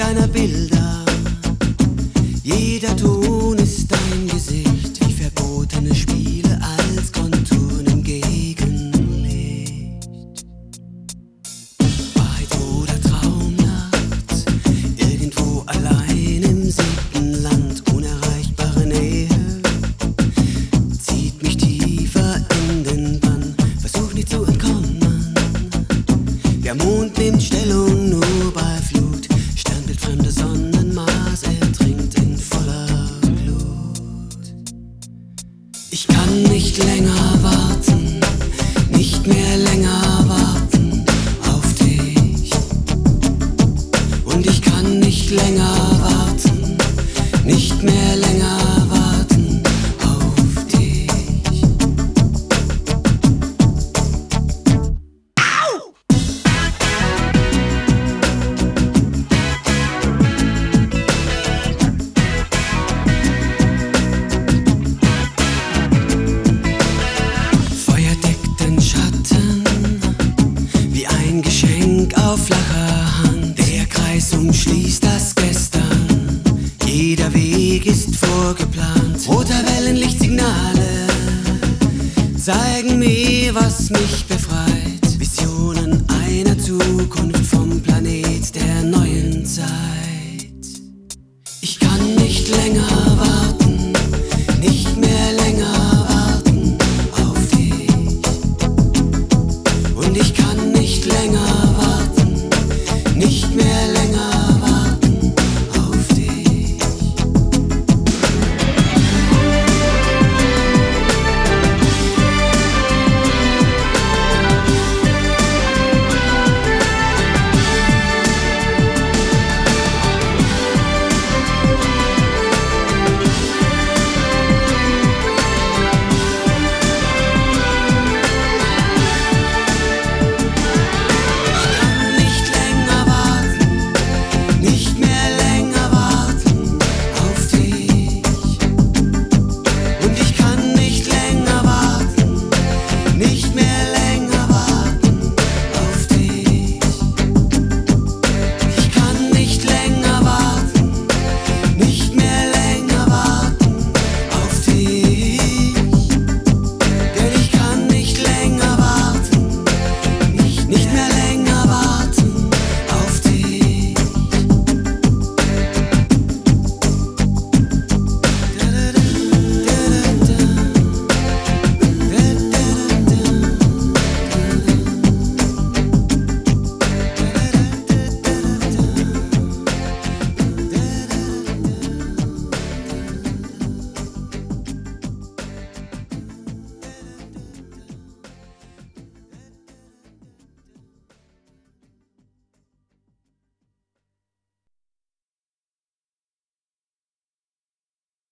deiner Bilder. Jeder Ton ist dein Gesicht, wie verbotene Spiele als Konturen im Gegenlicht. Wahrheit oder Traumnacht, irgendwo allein im siebten Land, unerreichbare Nähe zieht mich tiefer in den Bann, versuch nicht zu entkommen. Der Mond nimmt Stellung nur bei Flut, Sternbild fremde Sonnen, Mars ertrinkt in voller Glut. Ich kann nicht länger warten, nicht mehr länger warten auf dich. Und ich kann nicht länger warten, nicht mehr länger warten auf dich. Feuer deckt den Schatten wie ein Geschenk auf flacher Hand. Der Kreis umschließt das Gestern, jeder Weg ist vorgeplant. Roter Wellenlichtsignale zeigen mir, was mich befreit. Visionen einer Zukunft vom Planet der neuen Zeit. Ich kann nicht länger warten, nicht mehr länger warten auf dich. Und ich kann nicht länger warten, nicht mehr länger warten auf dich. Nicht länger warten, nicht mehr